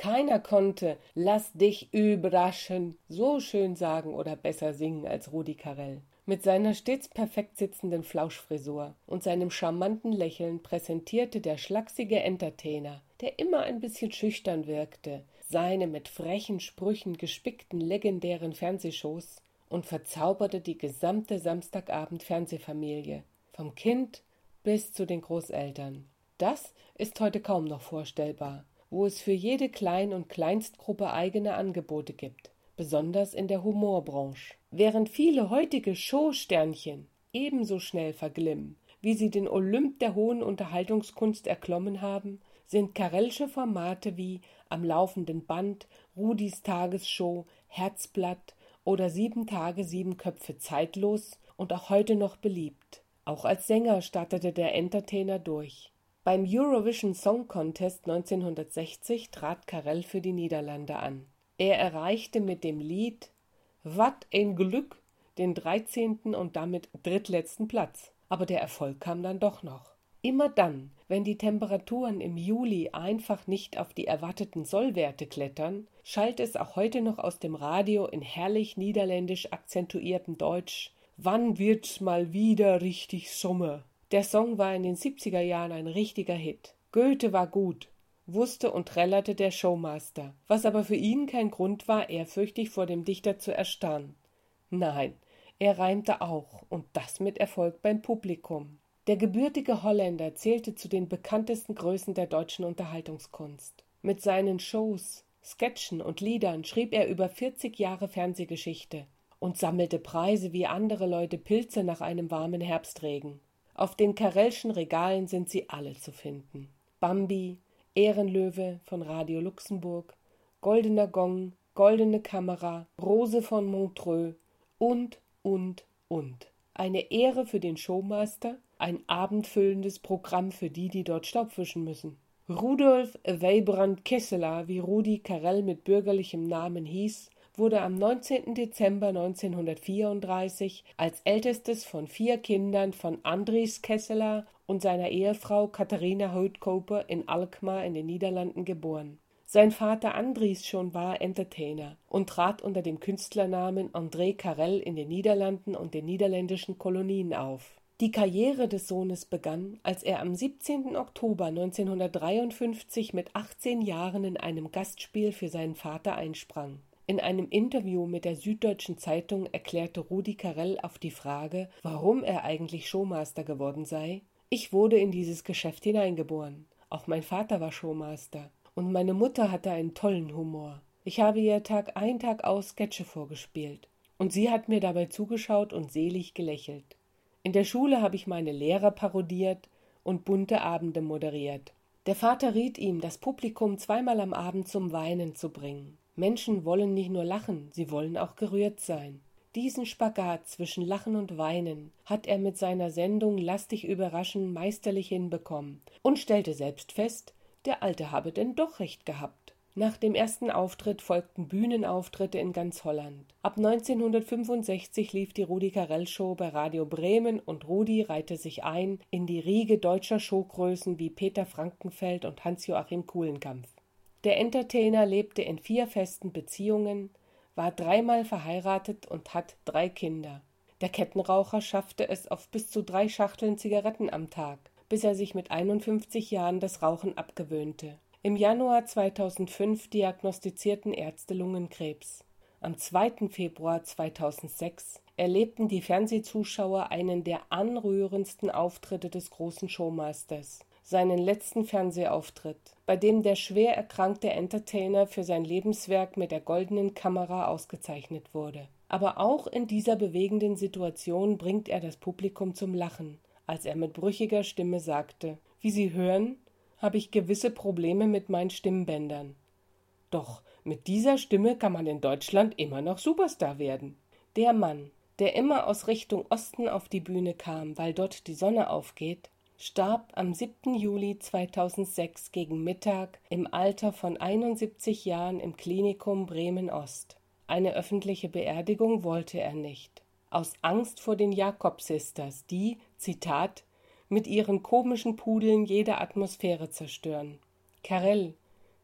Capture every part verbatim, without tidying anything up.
Keiner konnte »Lass dich überraschen« so schön sagen oder besser singen als Rudi Carrell. Mit seiner stets perfekt sitzenden Flauschfrisur und seinem charmanten Lächeln präsentierte der schlachsige Entertainer, der immer ein bisschen schüchtern wirkte, seine mit frechen Sprüchen gespickten legendären Fernsehshows und verzauberte die gesamte Samstagabend-Fernsehfamilie, vom Kind bis zu den Großeltern. Das ist heute kaum noch vorstellbar, wo es für jede Klein- und Kleinstgruppe eigene Angebote gibt, besonders in der Humorbranche. Während viele heutige Showsternchen ebenso schnell verglimmen, wie sie den Olymp der hohen Unterhaltungskunst erklommen haben, sind Carrellsche Formate wie Am laufenden Band, Rudis Tagesshow, Herzblatt oder Sieben Tage, sieben Köpfe zeitlos und auch heute noch beliebt. Auch als Sänger startete der Entertainer durch. Beim Eurovision Song Contest neunzehnhundertsechzig trat Carrell für die Niederlande an. Er erreichte mit dem Lied »Wat een Glück« den dreizehnten und damit drittletzten Platz. Aber der Erfolg kam dann doch noch. Immer dann, wenn die Temperaturen im Juli einfach nicht auf die erwarteten Sollwerte klettern, schallt es auch heute noch aus dem Radio in herrlich niederländisch akzentuiertem Deutsch »Wann wird's mal wieder richtig Sommer?« Der Song war in den siebziger Jahren ein richtiger Hit. Goethe war gut, wusste und trällerte der Showmaster, was aber für ihn kein Grund war, ehrfürchtig vor dem Dichter zu erstarren. Nein, er reimte auch, und das mit Erfolg beim Publikum. Der gebürtige Holländer zählte zu den bekanntesten Größen der deutschen Unterhaltungskunst. Mit seinen Shows, Sketchen und Liedern schrieb er über vierzig Jahre Fernsehgeschichte und sammelte Preise wie andere Leute Pilze nach einem warmen Herbstregen. Auf den Carrellschen Regalen sind sie alle zu finden. Bambi, Ehrenlöwe von Radio Luxemburg, Goldener Gong, Goldene Kamera, Rose von Montreux und, und, und. Eine Ehre für den Showmaster, ein abendfüllendes Programm für die, die dort Staub wischen müssen. Rudolf Weibrand Kesseler, wie Rudi Carrell mit bürgerlichem Namen hieß, wurde am neunzehnten Dezember neunzehnhundertvierunddreißig als ältestes von vier Kindern von Andries Kesseler und seiner Ehefrau Katharina Houtkoper in Alkmaar in den Niederlanden geboren. Sein Vater Andries schon war Entertainer und trat unter dem Künstlernamen André Carrell in den Niederlanden und den niederländischen Kolonien auf. Die Karriere des Sohnes begann, als er am siebzehnten Oktober neunzehnhundertdreiundfünfzig mit achtzehn Jahren in einem Gastspiel für seinen Vater einsprang. In einem Interview mit der Süddeutschen Zeitung erklärte Rudi Carrell auf die Frage, warum er eigentlich Showmaster geworden sei: »Ich wurde in dieses Geschäft hineingeboren. Auch mein Vater war Showmaster. Und meine Mutter hatte einen tollen Humor. Ich habe ihr Tag ein, Tag aus Sketche vorgespielt. Und sie hat mir dabei zugeschaut und selig gelächelt. In der Schule habe ich meine Lehrer parodiert und bunte Abende moderiert.« Der Vater riet ihm, das Publikum zweimal am Abend zum Weinen zu bringen. Menschen wollen nicht nur lachen, sie wollen auch gerührt sein. Diesen Spagat zwischen Lachen und Weinen hat er mit seiner Sendung Lass dich überraschen meisterlich hinbekommen und stellte selbst fest, der Alte habe denn doch recht gehabt. Nach dem ersten Auftritt folgten Bühnenauftritte in ganz Holland. Ab neunzehnhundertfünfundsechzig lief die Rudi Carrell Show bei Radio Bremen und Rudi reihte sich ein in die Riege deutscher Showgrößen wie Peter Frankenfeld und Hans-Joachim Kulenkampff. Der Entertainer lebte in vier festen Beziehungen, war dreimal verheiratet und hat drei Kinder. Der Kettenraucher schaffte es auf bis zu drei Schachteln Zigaretten am Tag, bis er sich mit einundfünfzig Jahren das Rauchen abgewöhnte. Im Januar zweitausendfünf diagnostizierten Ärzte Lungenkrebs. Am zweiten Februar zweitausendsechs erlebten die Fernsehzuschauer einen der anrührendsten Auftritte des großen Showmasters, seinen letzten Fernsehauftritt, bei dem der schwer erkrankte Entertainer für sein Lebenswerk mit der Goldenen Kamera ausgezeichnet wurde. Aber auch in dieser bewegenden Situation bringt er das Publikum zum Lachen, als er mit brüchiger Stimme sagte: »Wie Sie hören, habe ich gewisse Probleme mit meinen Stimmbändern. Doch mit dieser Stimme kann man in Deutschland immer noch Superstar werden.« Der Mann, der immer aus Richtung Osten auf die Bühne kam, weil dort die Sonne aufgeht, starb am siebten Juli zweitausendsechs gegen Mittag im Alter von einundsiebzig Jahren im Klinikum Bremen-Ost. Eine öffentliche Beerdigung wollte er nicht, aus Angst vor den Jakob-Sisters, die, Zitat, mit ihren komischen Pudeln jede Atmosphäre zerstören. Carrell,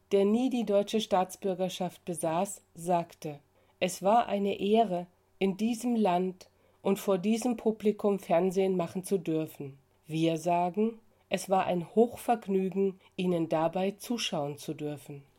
der nie die deutsche Staatsbürgerschaft besaß, sagte: Es war eine Ehre, in diesem Land und vor diesem Publikum Fernsehen machen zu dürfen. Wir sagen, es war ein Hochvergnügen, Ihnen dabei zuschauen zu dürfen.